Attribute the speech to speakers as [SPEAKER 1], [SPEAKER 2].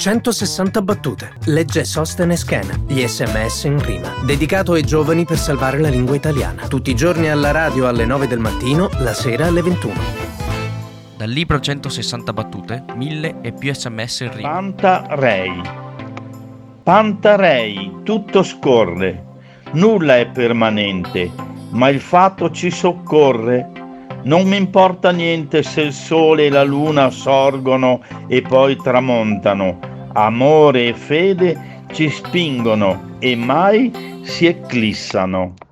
[SPEAKER 1] 160 battute. Legge Sostenes Schena. Gli SMS in rima. Dedicato ai giovani per salvare la lingua italiana. Tutti i giorni alla radio alle 9 del mattino, la sera alle 21.
[SPEAKER 2] Dal libro 160 battute, 1000 e più SMS in rima.
[SPEAKER 3] Pantarei, tutto scorre, nulla è permanente, ma il fatto ci soccorre. Non mi importa niente se il sole e la luna sorgono e poi tramontano. Amore e fede ci spingono e mai si eclissano.